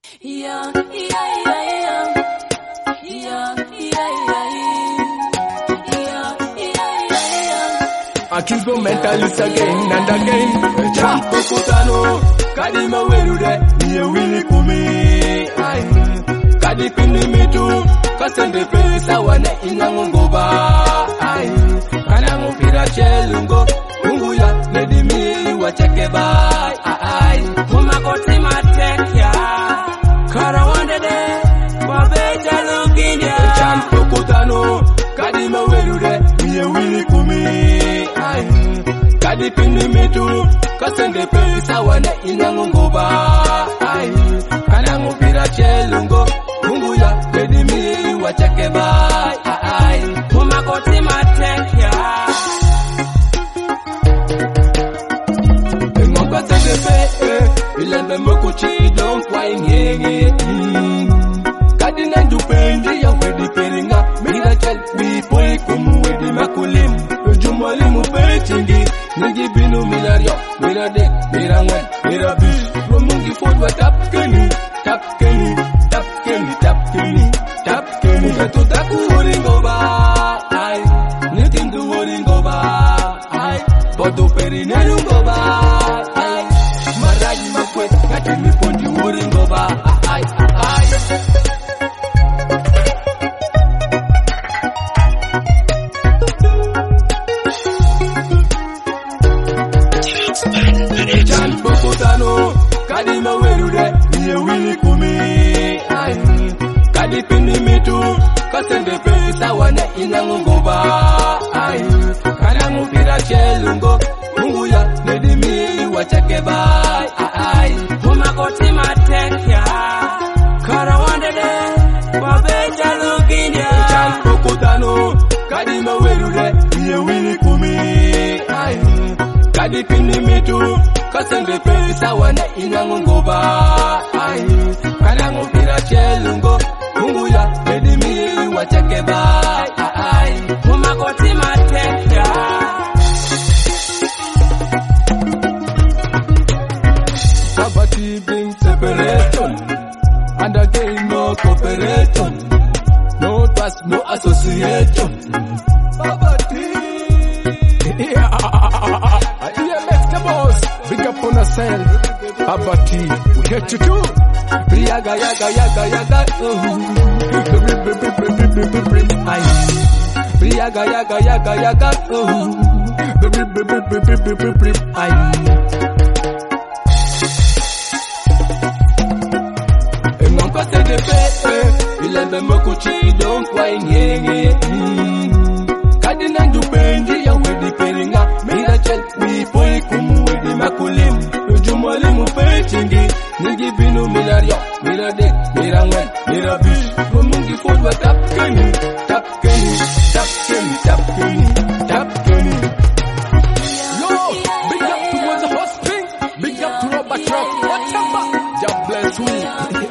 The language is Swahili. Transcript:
Yeah, yeah, yeah, yeah. Yeah, yeah, yeah, yeah. Yeah, yeah, yeah. I keep go mentalist again and again. Jump kutano, kadima werude, niye wili kumi. Kadi pini mitu, kasende pesa wane inangungoba. Kana mupira chelungo, mungu ya lady mi wacheke bai. Mumakoti matekya, karawande de, wabeja lukinya. Jump kutano, kadima werude, niye wili kumi. Kadi pini mitu, kasende pesa wane inangungoba. Kana mupira chelungo, mungu ya lady mi wacheke bai. Mumakoti matekya, Ngomba sedepe, ilembe mokuchi don't wine Kadi nandupendi ya wedi peringa, mira chel bipoi kumu wedi makulim. Jumali mupechingi, nigi binu minario, mira dek, mira ngwen, mira bish. Romungi fodwa tapkeni, tapkeni, tapkeni, tapkeni, tapkeni. Betu taku uringo ba, ay, nitindu uringo ba, ay, bodo peri nerungo ba, ay, maraji makwe, kati mipondi uringo ba, ay, ay. Jan Bokotano, Kadi Mawerude, niye wili kumi. Kadi pini mitu, kasende pesa wane inangungoba. Kana mupira chelungo, mungu ya lady mi wacheke bai. mumakoti matekya, karawande de, wabeja lukinya. Jan Bokotano, Kadi Mawerude, niye wili kumi. Kadi pini mitu, kasende pesa wane inangungoba. Kana mupira chelungo, mungu ya lady mi wacheke bai. Mumakoti matekya, Poverty brings separation, and again no cooperation. No trust, no association. Poverty. EMX the boss, big up on yourself. Poverty, we get you too. Yaga, yaga, yaga, yaga. Yaga, yaga, yaga, yaga. Ngomba sedepe, ilembe mokuchi don't wine Kadi nandupendi ya wedi peringa, mira chel bipoi kumu wedi makulim. Jumali mupechingi, nigi binu minario, mira dek, mira ngwen, mira bish. Romungi fodwa tapkeni, tapkeni, tapkeni, tapkeni, tapkeni. Yo, big up to the hosting, big up to Robert Rock, whatever. God bless you.